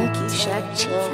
Funky Shack Chief.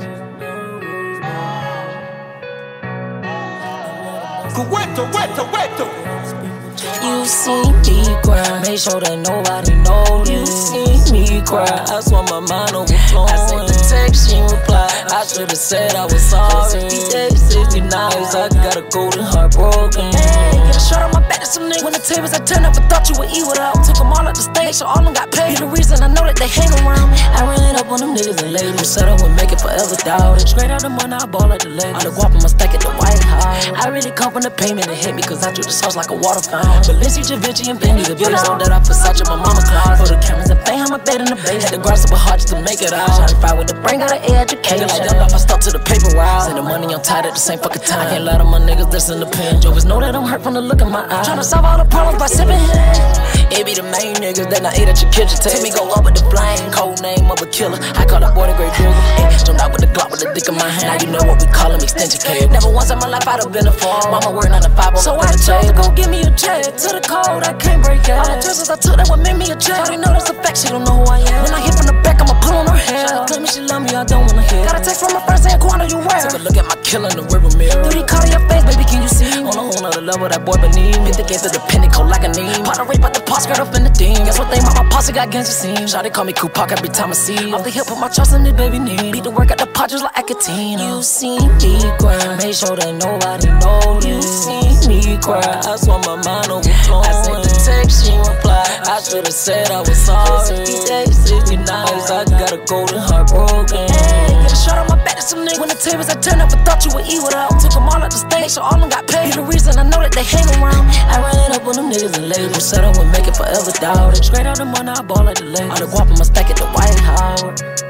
You see me cry, make sure that nobody knows. You see me cry, I swear my mind overflowing. I sent the text, she replied, I should've said I was sorry. 68, 69, I got a golden heart broken. Hey, get a shot on my back to some niggas. When the tables I turned up, I thought you would eat without. Took them all up the stage, so all them got paid. The reason I know that they hang around me. I ran it up on them niggas and laid them. Said I would make it forever, doubt it. Straight out the money, I ball like the lady. All the guap in my stack at the White House. I really come from the payment to hit me, cause I drew the sauce like a water fountain. Balenci, Givenchy, and Fendi, the bitch know that I Versace my mama closet. For the cameras and bang, my bed in the base. Had to grind super hard just to make it out. Tryna fight with the brain, got an education. Like that, I stuck to the paper route. Send the money, I'm tired at the same fucking time. I can't lie to my niggas that's in the pen. Jokers know that I'm hurt from the look in my eyes. Tryna solve all the problems by sipping. It be the main niggas that I ate at your kitchen table. Me go up with the flame, cold name of a killer. I call that boy the great digger. Jumped out with the Glock with the dick in my hand. Now you know what we call him, extension cable. Never once in my life I'd have been a fall. Mama working on the 5 so I chose to go give me a check. To the code, I can't break it. All the dresses I took, that would make me a check. Shawty know that's a fact, she don't know who I am. When I hit from the back, I'ma pull on her hair. Shawty claim me, she love me, I don't wanna hear. Got a text from my friend saying, Quando, you where? Took a look at my killer in the river mirror. 3D call to your face, baby, can you see? On a whole nother level, that boy beneath me. The gates of the pinnacle like a name. Pot a rape out the pot, skirt up in the thing. Guess what they my posse got against the scene. Shawty call me Tupac every time I see you. Off the hip, put my trust in this baby knee. Beat the work at the pot just like Acatina. You see me cry, make sure that nobody knows. You see me cry, I swear my mind overflowing. I sent the text, she replied, I should've said I was sorry. 68, 69, I got a golden heart broken. Hey, get a shot on my back to some niggas. When the tables I turned up, I thought you would eat without. Took them all up the stage, so all them got paid. The reason I know that they hang around me. I ran it up on them niggas and laid them. Said I would make it forever, doubt it. Straight out the money, I ball like the lady. All the guap in my stack at the White House.